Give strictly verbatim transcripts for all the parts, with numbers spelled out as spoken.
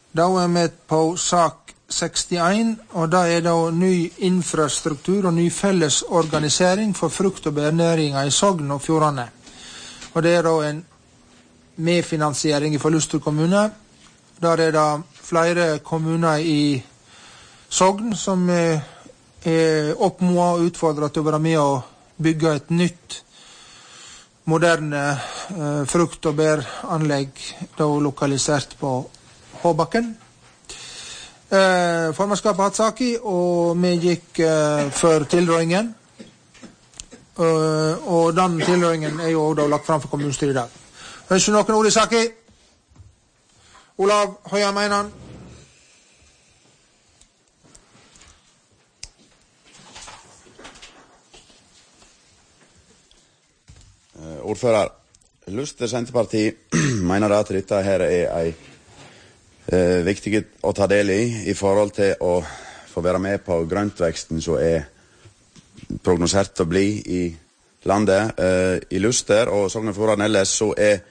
Da er vi på sak sekstien, og da er det ny infrastruktur og ny felles organisering for frukt- og bærnæringa i Sogn og Fjordane. Og det er da en medfinansiering for Luster kommune. Der er det flere kommuner i Sogn som er, er oppmodet og utfordret til å være med og bygge et nytt moderne eh, frukt- og bæranlegg da lokalisert på Håbakken. Eh, formannskapet har hatt sak i, og vi gikk eh, for tilrådingen. Uh, og den tilrådingen er jo da lagt frem for kommunestyret i dag. Ønsker noen ord i saken? Olav Høia Meinan. Uh, ordfører, Luster Senterparti mener at dette her er ei uh, viktig å ta del i i forhold til å få være med på grøntveksten som er prognosert å bli i landet. Uh, I Luster og Sogn og Fjordane ellers så er,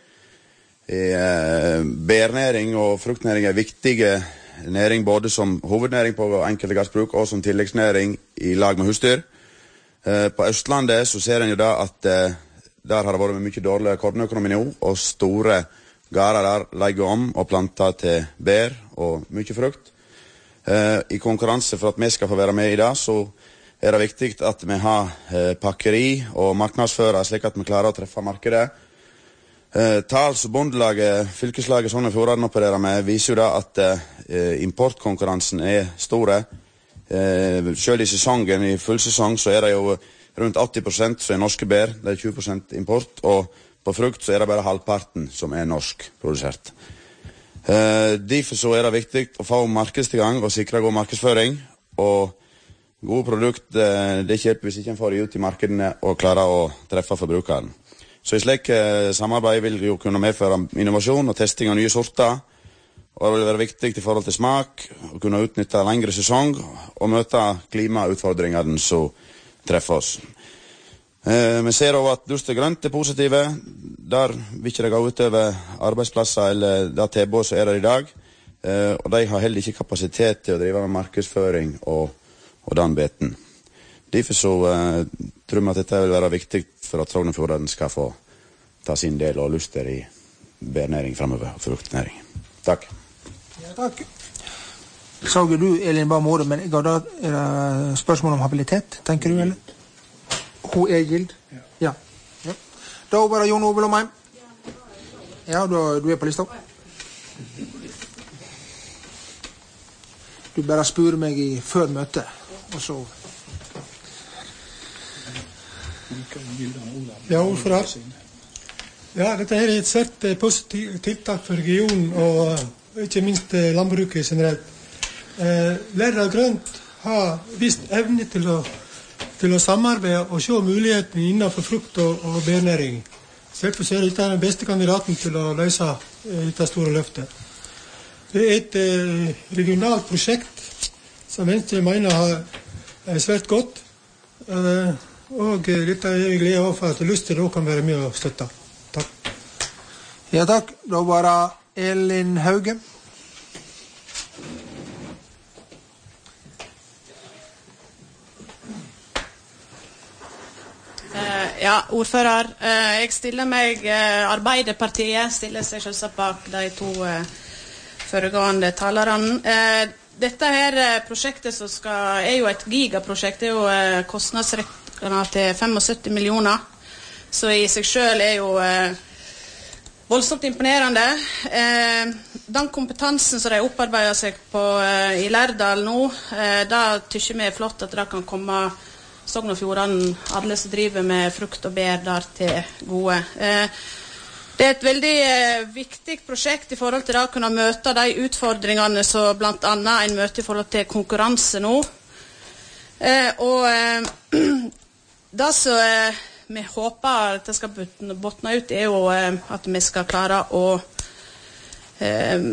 er uh, bærnæring og fruktnæring en viktig næring både som hovednæring på enkelte gårdsbruk og som tilleggsnæring i lag med husdyr. Uh, på Østlandet så ser en jo da at uh, der har det vært mye dårlig kornøkonomi nå, og store gårder der legger om og planter til bær og mye frukt. Uh, I konkurranse for at vi skal få være med i det, så er det viktig at vi har eh, pakkeri og marknadsfører slik at vi klarer å treffe markedet. Eh, Tals- og bondelaget, fylkeslaget Sogn og Fjordane opererer med, viser jo da at eh, importkonkurransen er store. Eh, selv i sesongen, i full sesong, så er det jo rundt åtti prosent som er norske bær, det er tjue prosent import, og på frukt så er det bare halvparten som er norsk produsert. Eh, derfor så er det viktig å få markedstilgang og sikre god markedsføring, og gode produkt, det er hjelp hvis ikke en får det ut i markedene og klarer å treffe forbrukeren. Så i slik eh, samarbeid vil jo kunne medføre innovasjon og testing av nye sorter, og det vil være viktig i forhold til smak, å kunne utnytte lengre sesong og møte klimautfordringene som treffer oss. Eh, vi ser også at Luster Grønt er positive. Der vil ikke det gå ut over arbeidsplasser eller det tilbud som er der i dag, eh, og de har heller ikke kapasitet til å drive med markedsføring og og den beten. Derfor så uh, tror vi at dette vil være viktig for at Sogn og Fjordane skal få ta sin del og Luster i bærnæring fremover og fruktnæring. Takk. Ja, takk. Så du, Elin, bare måte, men er det spørsmål om habilitet, tenker du, eller? Hun er gild? Ja. Ja. Ja. Da var det Jon Ove Lomheim. Ja, du, du er på lista. Du bare spør meg i før møtet. Og så Ja, ordfører. Ja, dette her er et svært positivt tiltak for regionen og ikke minst landbruket generelt. Eh, Lærdal Grønt har vist evne til å, til å samarbeide og se mulighetene innenfor frukt- og, og bærnæring. Selvfølgelig er dette den beste kandidaten til å løse dette store løftet. Det er et eh, regionalt prosjekt som Venstre mener er svært godt, uh, og dette er jeg glad for at Luster også kan være med og støtte. Takk. Ja, takk. Da var det Elin Hauge. Uh, ja, ordfører. Uh, jeg stiller meg, uh, Arbeiderpartiet stiller seg selvsagt bak de to uh, foregående talerne. Uh, Dette her prosjektet som skal, er jo et gigaprosjekt, det er jo eh, kostnadsrekna til syttifem millioner, så i seg selv er jo eh, voldsomt imponerende. Eh, den kompetansen som de opparbeider seg på eh, i Lærdal nå, eh, da tykker vi er flott at det kan komme Sogn og Fjordane, alle som driver med frukt og bær der til gode. Eh, Det er et veldig eh, viktig prosjekt i forhold til å kunne møte de utfordringene som blant annet en møter i forhold til konkurranse nå. Eh, og eh, det som eh, vi håper at det skal bottne ut er jo eh, at vi skal klare å eh,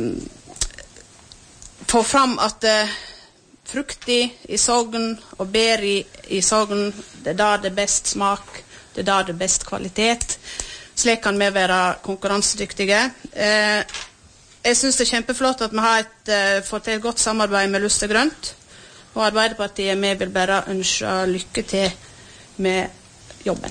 få fram at eh, frukt i, i Sogn og bær i, i Sogn, det er der det er best smak, det er der det er best kvalitet. Slik kan vi være konkurransedyktige. Eh, jeg synes det er kjempeflott at vi har et, uh, fått til et godt samarbeid med Lyst til grønt, og Arbeiderpartiet vi vil bare ønske lykke til med jobben.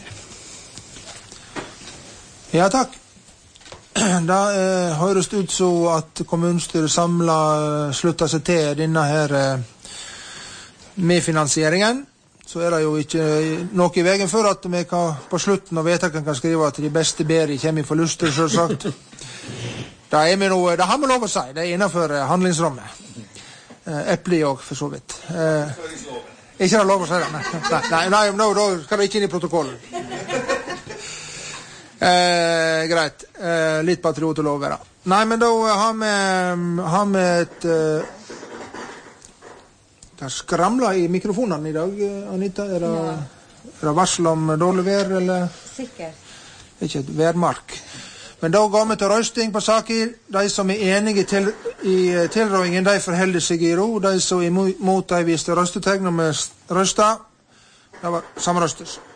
Ja, takk. Da eh, høres det ut så at kommunestyret samlet eh, slutter seg til denne her eh, medfinansieringen. Så er det jo ikke noe i veien for at vi kan, på slutten av vedtaken kan skrive at de beste bedre kommer for Lyst til, selvsagt. Da er vi noe, det har vi lov å si, det er innenfor eh, handlingsrommet. Eppelig og for så vidt. Eh, ikke det lov å si det? Nei, nei, nei, nei, da skal det ikke inn i protokollen. Eh, greit. Eh, litt patriotelov være. Nei, men da har vi, har vi et... Eh, det skramler i mikrofonene i dag, Anita. Er det, ja. Er det varsel om dårlig vær, eller? Sikkert. Ikke et værmark. Men da går vi til røsting på saker. De som er enige til, i tilrådingen, de forholder seg i ro. De som er imot, de viste røstetegn når vi røster. Det var samrøstes.